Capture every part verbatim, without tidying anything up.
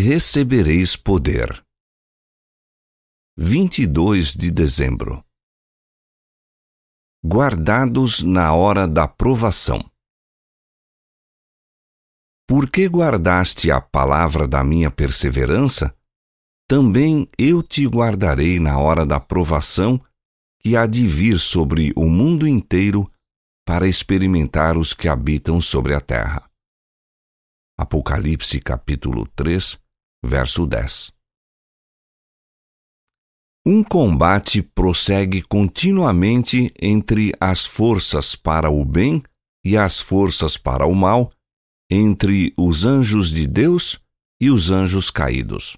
recebereis poder. vinte e dois de dezembro. Guardados na hora da provação. Porque guardaste a palavra da minha perseverança, também eu te guardarei na hora da provação que há de vir sobre o mundo inteiro para experimentar os que habitam sobre a terra. Apocalipse capítulo três, verso dez. Um combate prossegue continuamente entre as forças para o bem e as forças para o mal, entre os anjos de Deus e os anjos caídos.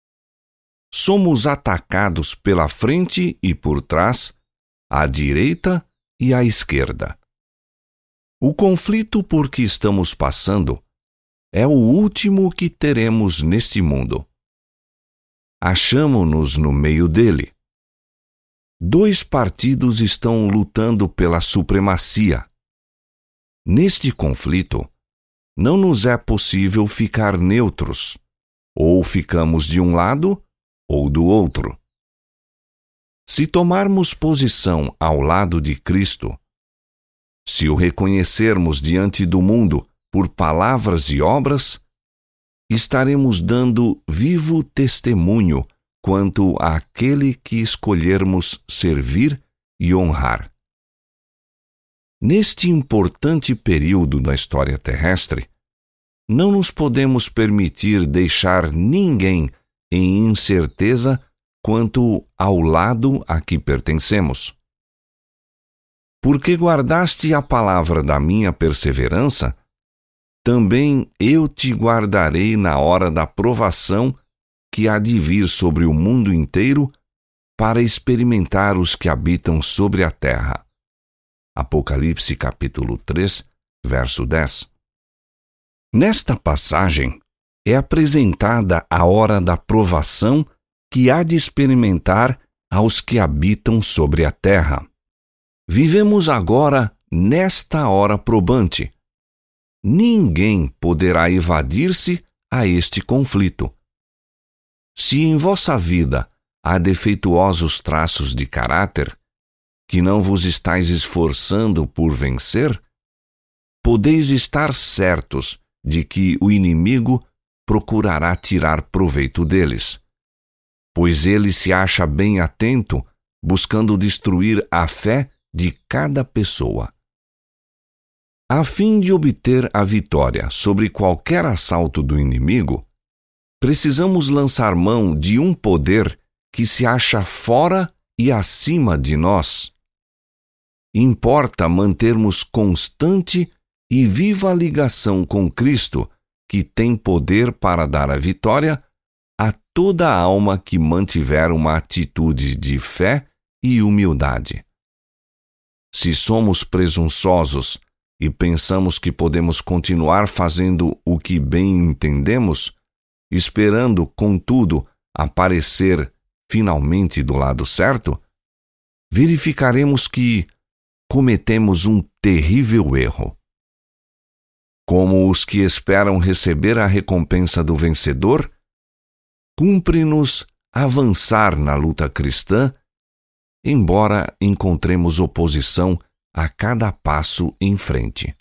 Somos atacados pela frente e por trás, à direita e à esquerda. O conflito por que estamos passando é o último que teremos neste mundo. Achamo-nos no meio dele. Dois partidos estão lutando pela supremacia. Neste conflito, não nos é possível ficar neutros, ou ficamos de um lado ou do outro. Se tomarmos posição ao lado de Cristo, se o reconhecermos diante do mundo por palavras e obras, estaremos dando vivo testemunho quanto àquele que escolhermos servir e honrar. Neste importante período da história terrestre, não nos podemos permitir deixar ninguém em incerteza quanto ao lado a que pertencemos. Porque guardaste a palavra da minha perseverança, também eu te guardarei na hora da provação que há de vir sobre o mundo inteiro para experimentar os que habitam sobre a terra. Apocalipse capítulo três, verso dez. Nesta passagem é apresentada a hora da provação que há de experimentar aos que habitam sobre a terra. Vivemos agora nesta hora probante. Ninguém poderá evadir-se a este conflito. Se em vossa vida há defeituosos traços de caráter, que não vos estáis esforçando por vencer, podeis estar certos de que o inimigo procurará tirar proveito deles, pois ele se acha bem atento, buscando destruir a fé de cada pessoa. A fim de obter a vitória sobre qualquer assalto do inimigo, precisamos lançar mão de um poder que se acha fora e acima de nós. Importa mantermos constante e viva ligação com Cristo, que tem poder para dar a vitória a toda alma que mantiver uma atitude de fé e humildade. Se somos presunçosos e pensamos que podemos continuar fazendo o que bem entendemos, esperando, contudo, aparecer finalmente do lado certo, verificaremos que cometemos um terrível erro. Como os que esperam receber a recompensa do vencedor, cumpre-nos avançar na luta cristã, embora encontremos oposição a cada passo em frente.